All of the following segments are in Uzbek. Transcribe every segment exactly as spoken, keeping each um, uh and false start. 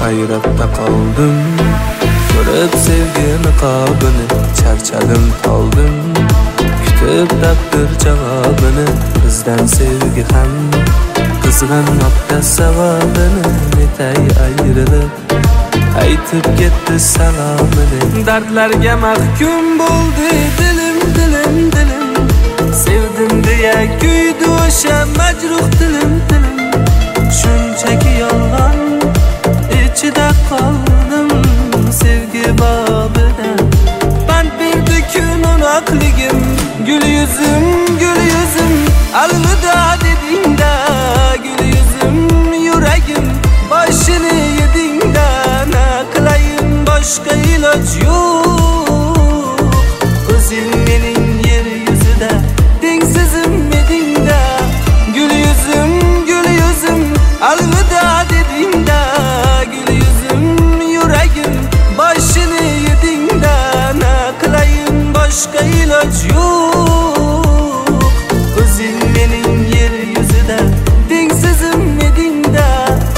hayratda qoldim. Ko'rib sevgi niqobini, charchadim toldim. Kutib taqdir javobini, bizdan sevgi ham qizg'anmoqda savobini. Netay ayrilib aytib ketdi salomini. Dardlarga mahkum bo'ldi dilim dilim dilim. Sevdim deya kuydi o'sha majruh dilim dilim. Shunchaki yolg'on ichida qoldim sevgi bobida. Pand berdi kunoqligim, gul yuzim gul yuzim. Alvida dedingda gul yuzim, yuragim boshini yedingda. Na qilayin boshqa iloj yo'q. O'zing mening yer yuzida tengsizim edingda. Gul yuzim gul yuzim, alvida dedingda gul yuzim, yuragim boshini yedingda. Na qilayin boshqa iloj yo'q. O'zing mening yer yuzida tengsizim edingda.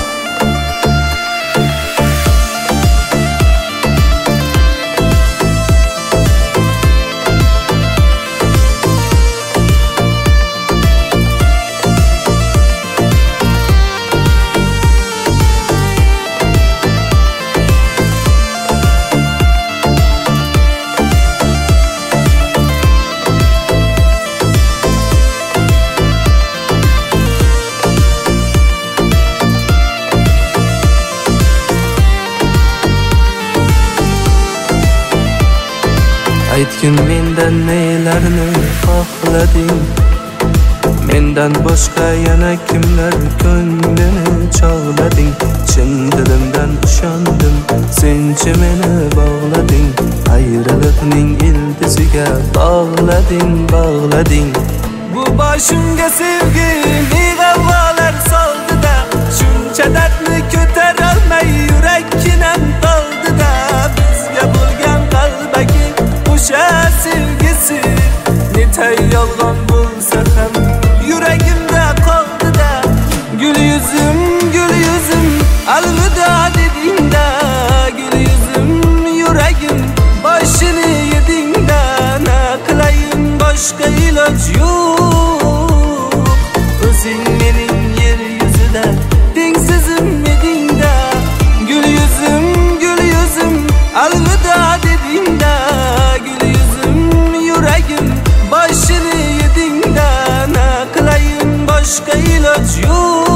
Aytgin mendan nelarni xohlading. Mendan boshqa yana kimlar ko'nglini chog'lading. Chin dilimdan ishondim, senchi meni bog'lading. Ayriliqning ildiziga bog'lading, bog'lading. Bu boshimga sevgi g'avg'olar soldi-da. Shuncha dardni ko'tarolmay yurakkinam qoldi-da. Bizga bo'lgan qalbaki o'sha sevgisi netay yolg'on bo'lsa ham yuragimda qoldi-da. Gul yuzim gul yuzim, alvida dedingda. Gul yuzim, yuragim boshini yedingda. Na qilayin boshqa iloj yo'q. O'zing mening yer yuzida tengsizim edingda. Gul yuzim gul yuzim, alvida dedingda. Gul yuzim, yuragim boshini yedingda. Na qilayin boshqa iloj yo'q.